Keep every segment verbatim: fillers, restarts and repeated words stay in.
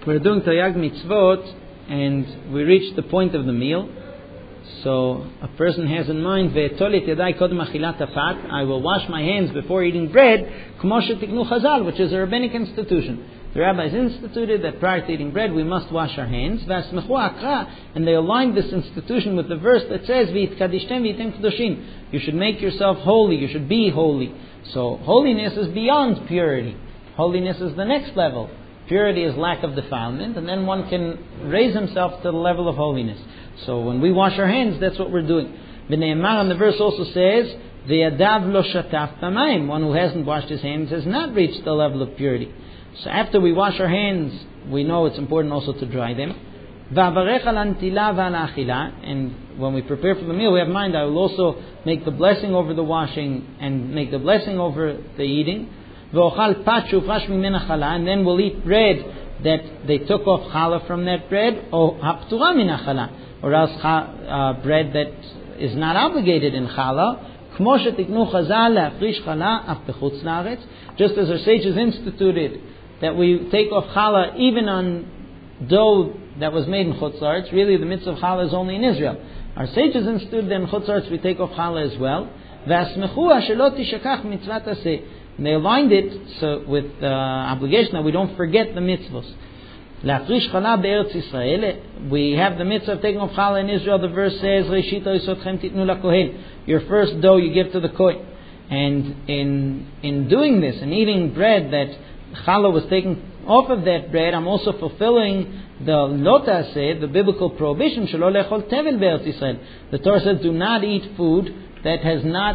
We're doing Taryag Mitzvot, and we reached the point of the meal. So a person has in mind, Ve'etolit yadai kodem achilat hafat, I will wash my hands before eating bread, k'mo shetiknu Chazal, which is a rabbinic institution. The rabbis instituted that prior to eating bread we must wash our hands. V'asmechu akra, and they aligned this institution with the verse that says, V'yitkadishtem v'yitem kedoshim. You should make yourself holy. You should be holy. So holiness is beyond purity. Holiness is the next level. Purity is lack of defilement, and then one can raise himself to the level of holiness. So when we wash our hands, that's what we're doing. B'ne'emar, and the verse also says, V'yadav lo shataf b'mayim. One who hasn't washed his hands has not reached the level of purity. So after we wash our hands, we know it's important also to dry them. V'avarech al antila v'al achila. And when we prepare for the meal, we have in mind, I will also make the blessing over the washing and make the blessing over the eating. V'ochal pat shufrash mimena chala. And then we'll eat bread that they took off challah from that bread, or haptura min chala, or else uh, bread that is not obligated in challah. K'mo shetiknu Chazal le'afrish chala af b'chutz la'aretz. Just as our sages instituted that we take off challah even on dough that was made in chutz la'aretz. Really, the mitzvah of challah is only in Israel. Our sages instituted that in chutz la'aretz we take off challah as well. V'asmechu asher lo tishakach mitzvat aseh. And they aligned it so with the uh, obligation that we don't forget the mitzvahs. La'afrish challah be'eretz Yisrael. We have the mitzvah of taking off challah in Israel. The verse says, Reishita yisotchem titnu lakohen. Your first dough you give to the kohen. And in in doing this, and eating bread that challah was taken off of that bread, I'm also fulfilling the lo ta'aseh, the biblical prohibition, shelo lechol tevel be'eretz Yisrael. The Torah says, do not eat food that has not,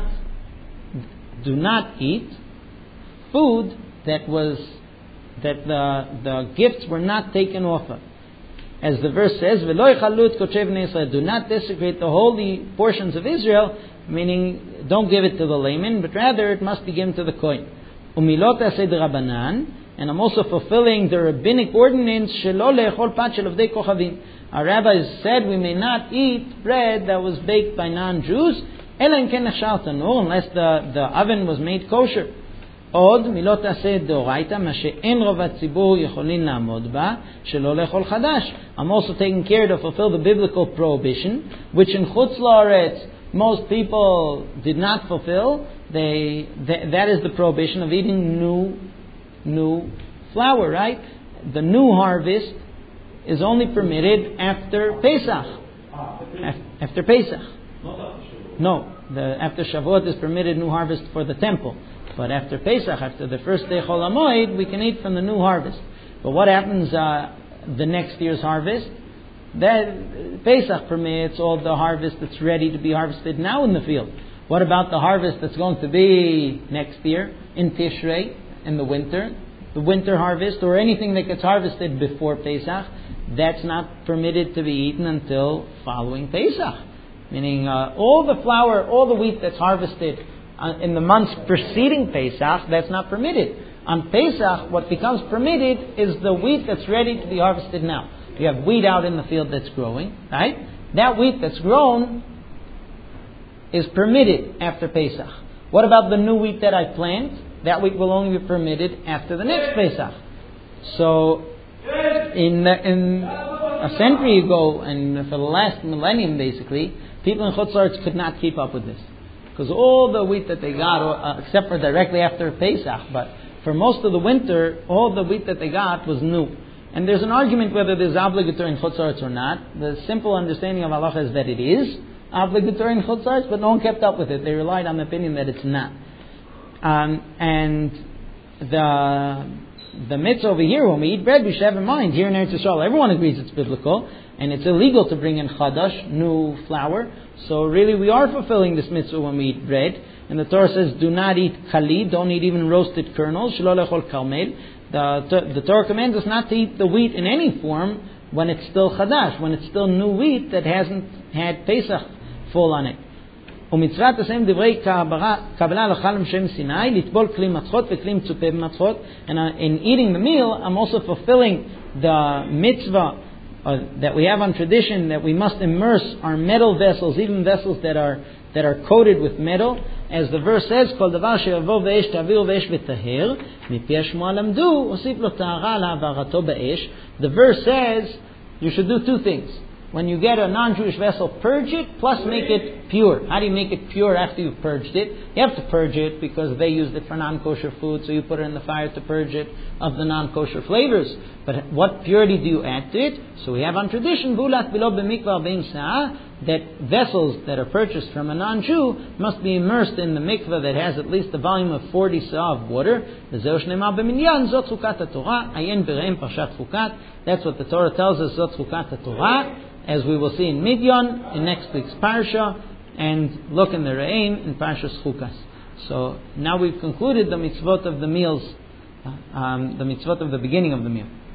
do not eat food that was, that the the gifts were not taken off of. As the verse says, v'lo yichalu et kodesh bnei Yisrael, do not desecrate the holy portions of Israel, meaning don't give it to the layman, but rather it must be given to the kohen. Umilot aseh d'Rabbanan, and I'm also fulfilling the rabbinic ordinance, shelo le'echol pat shel avdei kochavim. Our rabbis said we may not eat bread that was baked by non-Jews, ela im ken nechshal tanur, unless the, the oven was made kosher. עוד מילות עשה דאורייתא, מה שאין רוב הציבור יכולים לעמוד בה, שלא לאכול חדש. I'm also taking care to fulfill the biblical prohibition, which in Chutz La'aretz most people did not fulfill. They, th- that is the prohibition of eating new, new flour, right? The new harvest is only permitted after Pesach. After Pesach. No, the, after Shavuot is permitted new harvest for the temple. But after Pesach, after the first day Chol HaMoed, we can eat from the new harvest. But what happens uh, the next year's harvest? That Pesach permits all the harvest that's ready to be harvested now in the field. What about the harvest that's going to be next year in Tishrei, in the winter? The winter harvest, or anything that gets harvested before Pesach, that's not permitted to be eaten until following Pesach. Meaning uh, all the flour, all the wheat that's harvested Uh, in the months preceding Pesach, that's not permitted. On Pesach, what becomes permitted is the wheat that's ready to be harvested now. You have wheat out in the field that's growing, right? That wheat that's grown is permitted after Pesach. What about the new wheat that I plant? That wheat will only be permitted after the next Pesach. So, in, in a century ago, and for the last millennium basically, people in Chutz La'aretz could not keep up with this. Because all the wheat that they got, uh, except for directly after Pesach, but for most of the winter, all the wheat that they got was new. And there's an argument whether there's obligatory in Chutz La'aretz or not. The simple understanding of halacha is that it is obligatory in Chutz La'aretz, but no one kept up with it. They relied on the opinion that it's not. Um, and the the mitzvah over here, when we eat bread, we should have in mind, here in Eretz Yisrael, everyone agrees it's biblical, and it's illegal to bring in chadash, new flour. So really we are fulfilling this mitzvah when we eat bread. And the Torah says, do not eat kali, don't eat even roasted kernels, shelo lechol karmel. The, the Torah commands us not to eat the wheat in any form when it's still chadash, when it's still new wheat that hasn't had Pesach fall on it. ומצוות השם דברי קבלה הלכה למשה מסיני, לטבול כלי מצחות וכלי מצופה במצחות. And uh, in eating the meal, I'm also fulfilling the mitzvah uh, that we have on tradition that we must immerse our metal vessels, even vessels that are that are coated with metal, as the verse says, Kol davar she'yavo ve'esh ta'avir ve'esh v'taher, mipei Shmuel lamdu, osif lo ta'ara la'avarato ba'esh. The verse says you should do two things. When you get a non-Jewish vessel, purge it, plus make it pure. How do you make it pure after you've purged it? You have to purge it because they used it for non-kosher food, so you put it in the fire to purge it of the non-kosher flavors. But what purity do you add to it? So we have on tradition, Vulat bilo b'mikvah bein sa'ah, that vessels that are purchased from a non-Jew must be immersed in the mikvah that has at least a volume of forty sa'ah of water. V'zeu shneimar b'minyan, zot chukat haTorah, ayen b'reim parshat chukat. That's what the Torah tells us, zot chukat haTorah, as we will see in Midyan, in next week's Parsha, and look in the Re'im in Parshas Chukas. So now we've concluded the mitzvot of the meals, um, the mitzvot of the beginning of the meal.